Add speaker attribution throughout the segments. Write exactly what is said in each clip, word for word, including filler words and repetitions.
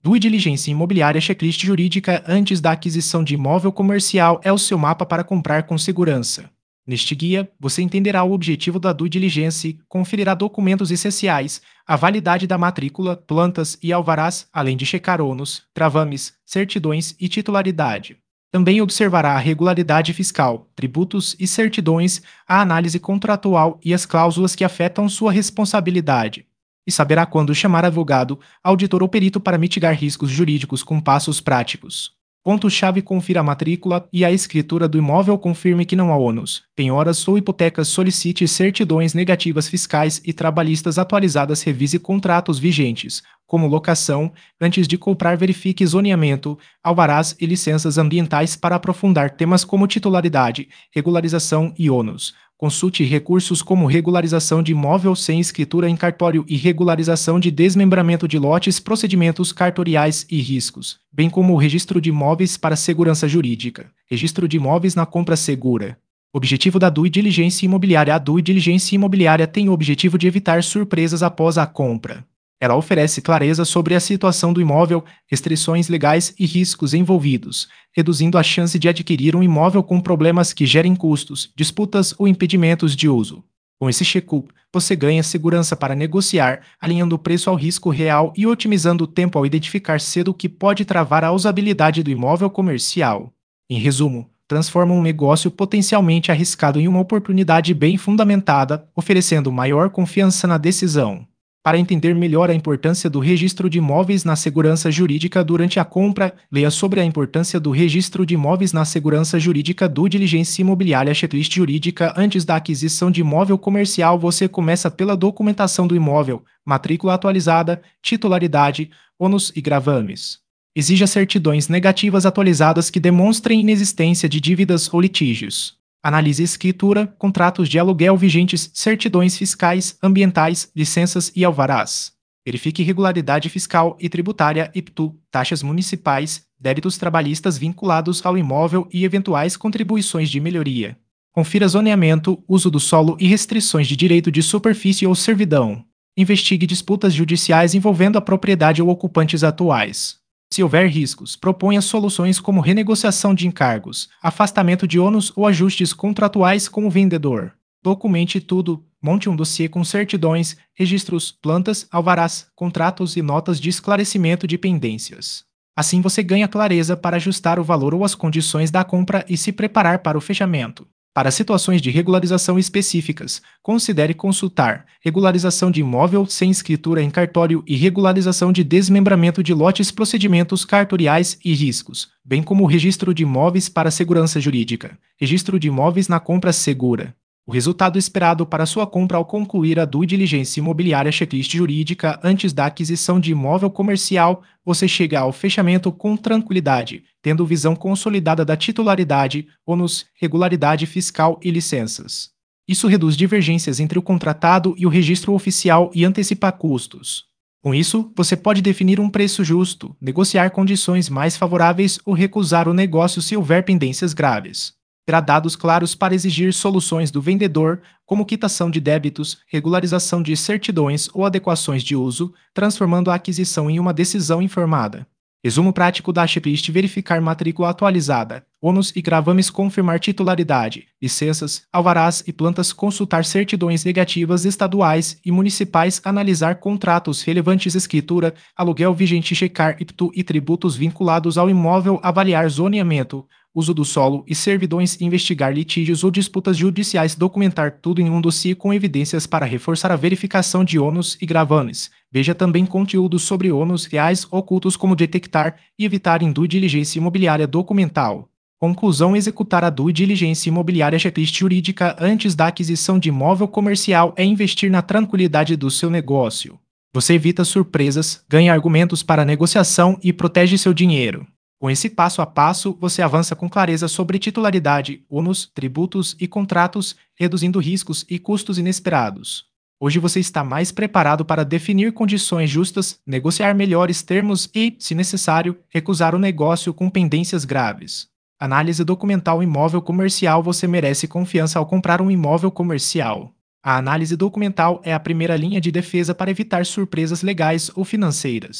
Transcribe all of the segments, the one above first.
Speaker 1: Due diligência imobiliária checklist jurídica antes da aquisição de imóvel comercial é o seu mapa para comprar com segurança. Neste guia, você entenderá o objetivo da due diligence, conferirá documentos essenciais, a validade da matrícula, plantas e alvarás, além de checar ônus, travames, certidões e titularidade. Também observará a regularidade fiscal, tributos e certidões, a análise contratual e as cláusulas que afetam sua responsabilidade. E saberá quando chamar advogado, auditor ou perito para mitigar riscos jurídicos com passos práticos. Ponto-chave: confira a matrícula e a escritura do imóvel, confirme que não há ônus, penhoras ou hipotecas, solicite certidões negativas fiscais e trabalhistas atualizadas, revise contratos vigentes, como locação, antes de comprar verifique zoneamento, alvarás e licenças ambientais para aprofundar temas como titularidade, regularização e ônus. Consulte recursos como regularização de imóvel sem escritura em cartório e regularização de desmembramento de lotes, procedimentos cartoriais e riscos, bem como o registro de imóveis para segurança jurídica. Registro de imóveis na compra segura. Objetivo da due diligência imobiliária. A due diligência imobiliária tem o objetivo de evitar surpresas após a compra. Ela oferece clareza sobre a situação do imóvel, restrições legais e riscos envolvidos, reduzindo a chance de adquirir um imóvel com problemas que gerem custos, disputas ou impedimentos de uso. Com esse check-up, você ganha segurança para negociar, alinhando o preço ao risco real e otimizando o tempo ao identificar cedo o que pode travar a usabilidade do imóvel comercial. Em resumo, transforma um negócio potencialmente arriscado em uma oportunidade bem fundamentada, oferecendo maior confiança na decisão. Para entender melhor a importância do registro de imóveis na segurança jurídica durante a compra, leia sobre a importância do registro de imóveis na segurança jurídica. Due diligência imobiliária checklist jurídica antes da aquisição de imóvel comercial. Você começa pela documentação do imóvel, matrícula atualizada, titularidade, ônus e gravames. Exija certidões negativas atualizadas que demonstrem inexistência de dívidas ou litígios. Analise escritura, contratos de aluguel vigentes, certidões fiscais, ambientais, licenças e alvarás. Verifique regularidade fiscal e tributária, I P T U, taxas municipais, débitos trabalhistas vinculados ao imóvel e eventuais contribuições de melhoria. Confira zoneamento, uso do solo e restrições de direito de superfície ou servidão. Investigue disputas judiciais envolvendo a propriedade ou ocupantes atuais. Se houver riscos, proponha soluções como renegociação de encargos, afastamento de ônus ou ajustes contratuais com o vendedor. Documente tudo, monte um dossiê com certidões, registros, plantas, alvarás, contratos e notas de esclarecimento de pendências. Assim você ganha clareza para ajustar o valor ou as condições da compra e se preparar para o fechamento. Para situações de regularização específicas, considere consultar regularização de imóvel sem escritura em cartório e regularização de desmembramento de lotes, procedimentos cartoriais e riscos, bem como o registro de imóveis para segurança jurídica, registro de imóveis na compra segura. O resultado esperado para sua compra ao concluir a due diligência imobiliária checklist jurídica antes da aquisição de imóvel comercial, você chega ao fechamento com tranquilidade, tendo visão consolidada da titularidade, ônus, regularidade fiscal e licenças. Isso reduz divergências entre o contratado e o registro oficial e antecipa custos. Com isso, você pode definir um preço justo, negociar condições mais favoráveis ou recusar o negócio se houver pendências graves. Terá dados claros para exigir soluções do vendedor, como quitação de débitos, regularização de certidões ou adequações de uso, transformando a aquisição em uma decisão informada. Resumo prático da checklist: verificar matrícula atualizada, ônus e gravames, confirmar titularidade, licenças, alvarás e plantas, consultar certidões negativas estaduais e municipais, analisar contratos relevantes, escritura, aluguel vigente, checar I P T U e tributos vinculados ao imóvel, avaliar zoneamento, uso do solo e servidões, investigar litígios ou disputas judiciais, documentar tudo em um dossiê com evidências para reforçar a verificação de ônus e gravames. Veja também conteúdos sobre ônus reais ocultos, como detectar e evitar em due diligência imobiliária documental. Conclusão: executar a due diligência imobiliária checklist jurídica antes da aquisição de imóvel comercial é investir na tranquilidade do seu negócio. Você evita surpresas, ganha argumentos para negociação e protege seu dinheiro. Com esse passo a passo, você avança com clareza sobre titularidade, ônus, tributos e contratos, reduzindo riscos e custos inesperados. Hoje você está mais preparado para definir condições justas, negociar melhores termos e, se necessário, recusar o negócio com pendências graves. Análise documental imóvel comercial: você merece confiança ao comprar um imóvel comercial. A análise documental é a primeira linha de defesa para evitar surpresas legais ou financeiras.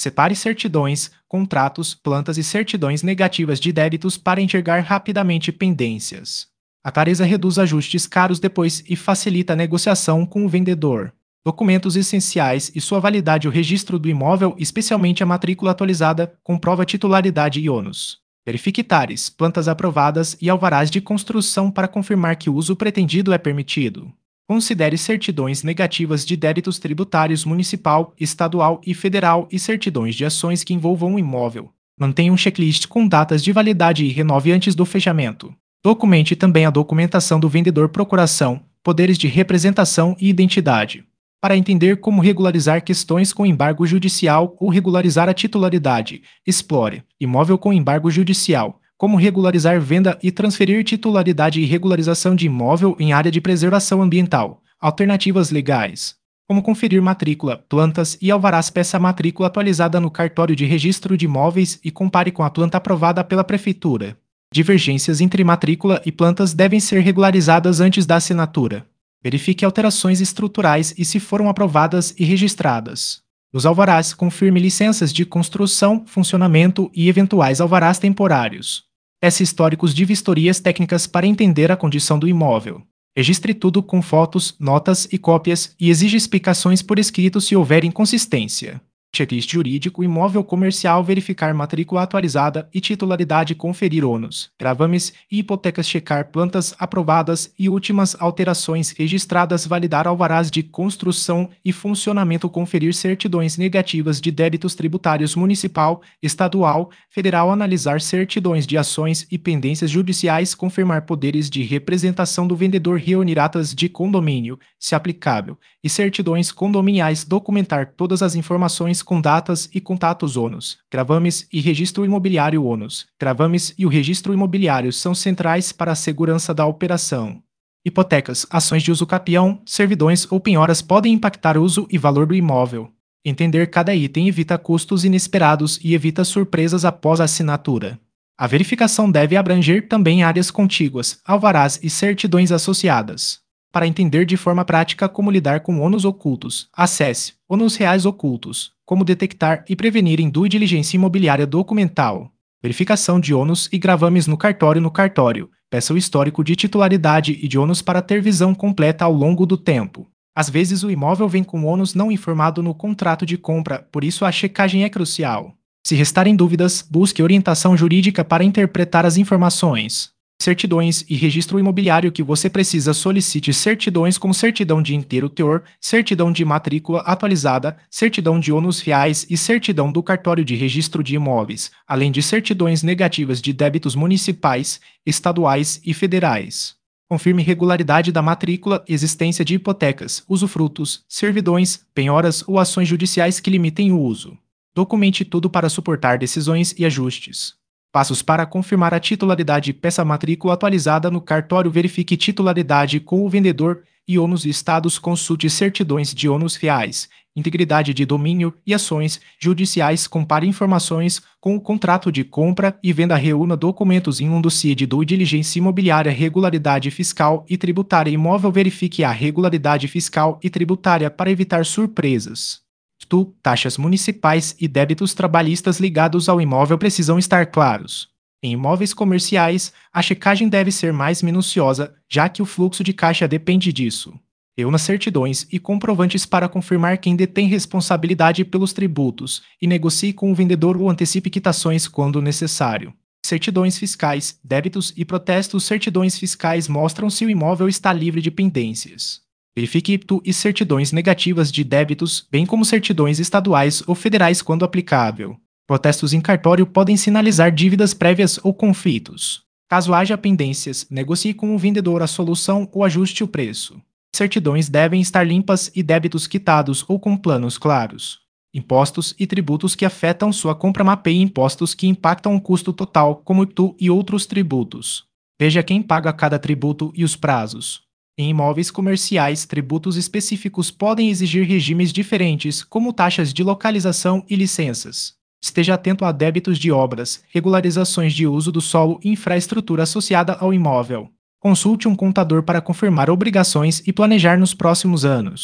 Speaker 1: Separe certidões, contratos, plantas e certidões negativas de débitos para enxergar rapidamente pendências. A clareza reduz ajustes caros depois e facilita a negociação com o vendedor. Documentos essenciais e sua validade: o registro do imóvel, especialmente a matrícula atualizada, comprova titularidade e ônus. Verifique tares, plantas aprovadas e alvarás de construção para confirmar que o uso pretendido é permitido. Considere certidões negativas de débitos tributários municipal, estadual e federal e certidões de ações que envolvam o imóvel. Mantenha um checklist com datas de validade e renove antes do fechamento. Documente também a documentação do vendedor, procuração, poderes de representação e identidade. Para entender como regularizar questões com embargo judicial ou regularizar a titularidade, explore imóvel com embargo judicial, como regularizar venda e transferir titularidade e regularização de imóvel em área de preservação ambiental, alternativas legais. Como conferir matrícula, plantas e alvarás. Peça a matrícula atualizada no cartório de registro de imóveis e compare com a planta aprovada pela prefeitura. Divergências entre matrícula e plantas devem ser regularizadas antes da assinatura. Verifique alterações estruturais e se foram aprovadas e registradas. Nos alvarás, confirme licenças de construção, funcionamento e eventuais alvarás temporários. Peça históricos de vistorias técnicas para entender a condição do imóvel. Registre tudo com fotos, notas e cópias e exija explicações por escrito se houver inconsistência. Checklist jurídico: imóvel comercial, verificar matrícula atualizada e titularidade, conferir ônus, gravames e hipotecas, checar plantas aprovadas e últimas alterações registradas, validar alvarás de construção e funcionamento, conferir certidões negativas de débitos tributários municipal, estadual, federal, analisar certidões de ações e pendências judiciais, confirmar poderes de representação do vendedor, reunir atas de condomínio, se aplicável, e certidões condominiais, documentar todas as informações com datas e contatos. Ônus, gravames e registro imobiliário. Ônus, gravames e o registro imobiliário são centrais para a segurança da operação. Hipotecas, ações de uso capião, servidões ou penhoras podem impactar o uso e valor do imóvel. Entender cada item evita custos inesperados e evita surpresas após a assinatura. A verificação deve abranger também áreas contíguas, alvarás e certidões associadas. Para entender de forma prática como lidar com ônus ocultos, acesse ônus reais ocultos, como detectar e prevenir em due diligência imobiliária documental. Verificação de ônus e gravames no cartório. No cartório, peça o histórico de titularidade e de ônus para ter visão completa ao longo do tempo. Às vezes o imóvel vem com ônus não informado no contrato de compra, por isso a checagem é crucial. Se restarem dúvidas, busque orientação jurídica para interpretar as informações. Certidões e registro imobiliário que você precisa: solicite certidões como certidão de inteiro teor, certidão de matrícula atualizada, certidão de ônus reais e certidão do cartório de registro de imóveis, além de certidões negativas de débitos municipais, estaduais e federais. Confirme regularidade da matrícula, existência de hipotecas, usufrutos, servidões, penhoras ou ações judiciais que limitem o uso. Documente tudo para suportar decisões e ajustes. Passos para confirmar a titularidade: peça a matrícula atualizada no cartório, verifique titularidade com o vendedor e ônus e estados, consulte certidões de ônus reais, integridade de domínio e ações judiciais, compare informações com o contrato de compra e venda, reúna documentos em um dossiê de due diligência imobiliária, regularidade fiscal e tributária imóvel, verifique a regularidade fiscal e tributária para evitar surpresas. Tu, taxas municipais e débitos trabalhistas ligados ao imóvel precisam estar claros. Em imóveis comerciais, a checagem deve ser mais minuciosa, já que o fluxo de caixa depende disso. Reúna certidões e comprovantes para confirmar quem detém responsabilidade pelos tributos e negocie com o vendedor ou antecipe quitações quando necessário. Certidões fiscais, débitos e protestos. Certidões fiscais mostram se o imóvel está livre de pendências. Verifique I P T U e certidões negativas de débitos, bem como certidões estaduais ou federais quando aplicável. Protestos em cartório podem sinalizar dívidas prévias ou conflitos. Caso haja pendências, negocie com o vendedor a solução ou ajuste o preço. Certidões devem estar limpas e débitos quitados ou com planos claros. Impostos e tributos que afetam sua compra. Mapeie impostos que impactam o custo total, como I P T U e outros tributos. Veja quem paga cada tributo e os prazos. Em imóveis comerciais, tributos específicos podem exigir regimes diferentes, como taxas de localização e licenças. Esteja atento a débitos de obras, regularizações de uso do solo e infraestrutura associada ao imóvel. Consulte um contador para confirmar obrigações e planejar nos próximos anos.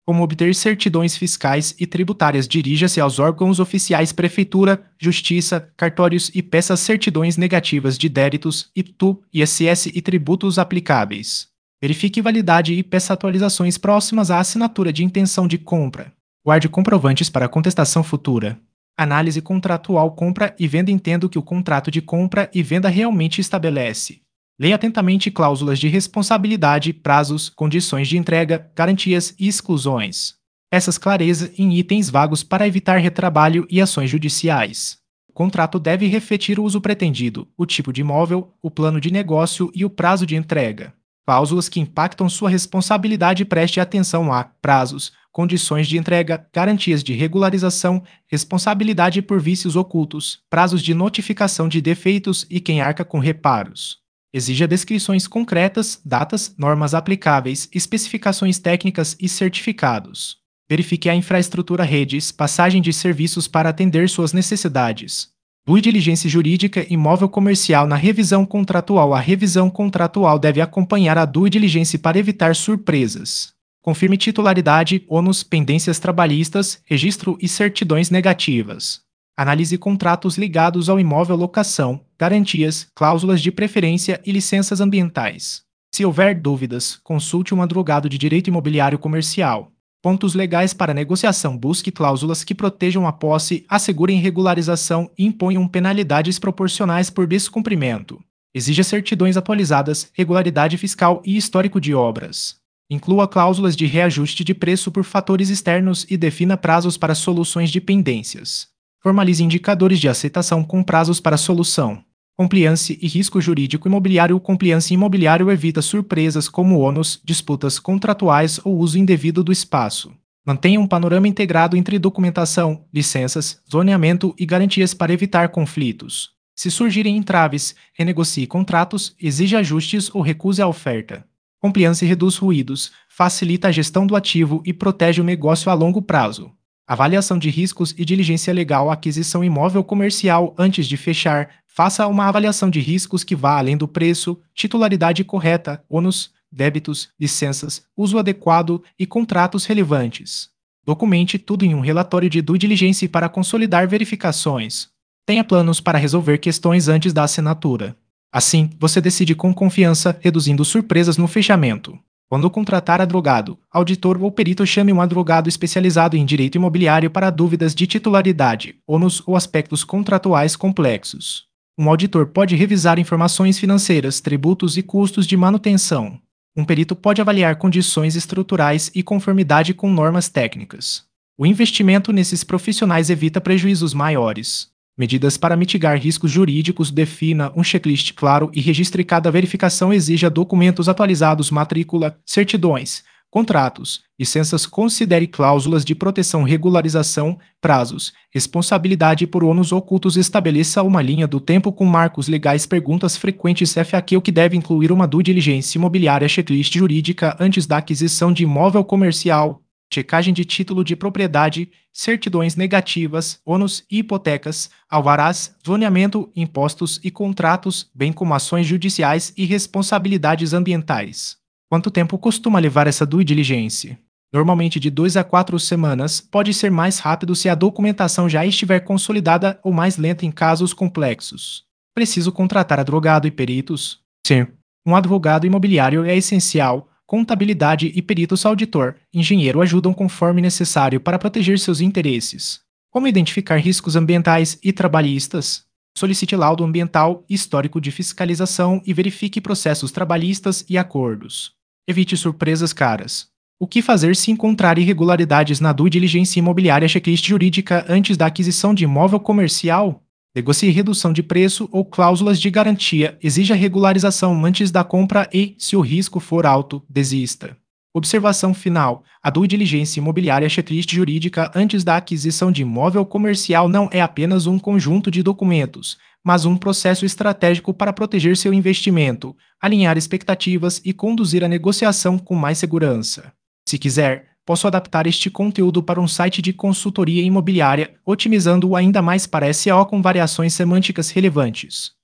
Speaker 1: Como obter certidões fiscais e tributárias? Dirija-se aos órgãos oficiais Prefeitura, Justiça, cartórios e peça certidões negativas de débitos, I P T U, I S S e tributos aplicáveis. Verifique validade e peça atualizações próximas à assinatura de intenção de compra. Guarde comprovantes para contestação futura. Análise contratual. Compra e venda. Entenda o que o contrato de compra e venda realmente estabelece. Leia atentamente cláusulas de responsabilidade, prazos, condições de entrega, garantias e exclusões. Peça clareza em itens vagos para evitar retrabalho e ações judiciais. O contrato deve refletir o uso pretendido, o tipo de imóvel, o plano de negócio e o prazo de entrega. Cláusulas que impactam sua responsabilidade. Preste atenção a prazos, condições de entrega, garantias de regularização, responsabilidade por vícios ocultos, prazos de notificação de defeitos e quem arca com reparos. Exija descrições concretas, datas, normas aplicáveis, especificações técnicas e certificados. Verifique a infraestrutura, redes, passagem de serviços para atender suas necessidades. Due diligência jurídica imóvel comercial. Na revisão contratual. A revisão contratual deve acompanhar a due diligência para evitar surpresas. Confirme titularidade, ônus, pendências trabalhistas, registro e certidões negativas. Analise contratos ligados ao imóvel, locação, garantias, cláusulas de preferência e licenças ambientais. Se houver dúvidas, consulte um advogado de direito imobiliário comercial. Pontos legais para negociação. Busque cláusulas que protejam a posse, assegurem regularização e imponham penalidades proporcionais por descumprimento. Exija certidões atualizadas, regularidade fiscal e histórico de obras. Inclua cláusulas de reajuste de preço por fatores externos e defina prazos para soluções de pendências. Formalize indicadores de aceitação com prazos para solução. Compliance e risco jurídico imobiliário. O compliance imobiliário evita surpresas como ônus, disputas contratuais ou uso indevido do espaço. Mantenha um panorama integrado entre documentação, licenças, zoneamento e garantias para evitar conflitos. Se surgirem entraves, renegocie contratos, exija ajustes ou recuse a oferta. Compliance reduz ruídos, facilita a gestão do ativo e protege o negócio a longo prazo. Avaliação de riscos e diligência legal. Aquisição imóvel comercial. Antes de fechar, faça uma avaliação de riscos que vá além do preço, titularidade correta, ônus, débitos, licenças, uso adequado e contratos relevantes. Documente tudo em um relatório de due diligence para consolidar verificações. Tenha planos para resolver questões antes da assinatura. Assim, você decide com confiança, reduzindo surpresas no fechamento. Quando contratar advogado, auditor ou perito, chame um advogado especializado em direito imobiliário para dúvidas de titularidade, ônus ou aspectos contratuais complexos. Um auditor pode revisar informações financeiras, tributos e custos de manutenção. Um perito pode avaliar condições estruturais e conformidade com normas técnicas. O investimento nesses profissionais evita prejuízos maiores. Medidas para mitigar riscos jurídicos. Defina um checklist claro e registre cada verificação. Exija documentos atualizados, matrícula, certidões, contratos, licenças. Considere cláusulas de proteção, regularização, prazos, responsabilidade por ônus ocultos. Estabeleça uma linha do tempo com marcos legais. Perguntas frequentes. F A Q. O que deve incluir uma due diligência imobiliária? Checklist jurídica antes da aquisição de imóvel comercial. Checagem de título de propriedade, certidões negativas, ônus e hipotecas, alvarás, zoneamento, impostos e contratos, bem como ações judiciais e responsabilidades ambientais. Quanto tempo costuma levar essa due diligência? Normalmente de duas a quatro semanas, pode ser mais rápido se a documentação já estiver consolidada ou mais lenta em casos complexos. Preciso contratar advogado e peritos? Sim. Um advogado imobiliário é essencial. Contabilidade e peritos auditor, engenheiro ajudam conforme necessário para proteger seus interesses. Como identificar riscos ambientais e trabalhistas? Solicite laudo ambiental, histórico de fiscalização e verifique processos trabalhistas e acordos. Evite surpresas caras. O que fazer se encontrar irregularidades na due diligência imobiliária? Checklist jurídica antes da aquisição de imóvel comercial? Negocie redução de preço ou cláusulas de garantia. Exija regularização antes da compra e, se o risco for alto, desista. Observação final. A due diligência imobiliária checklist jurídica antes da aquisição de imóvel comercial não é apenas um conjunto de documentos, mas um processo estratégico para proteger seu investimento, alinhar expectativas e conduzir a negociação com mais segurança. Se quiser, posso adaptar este conteúdo para um site de consultoria imobiliária, otimizando-o ainda mais para S E O com variações semânticas relevantes.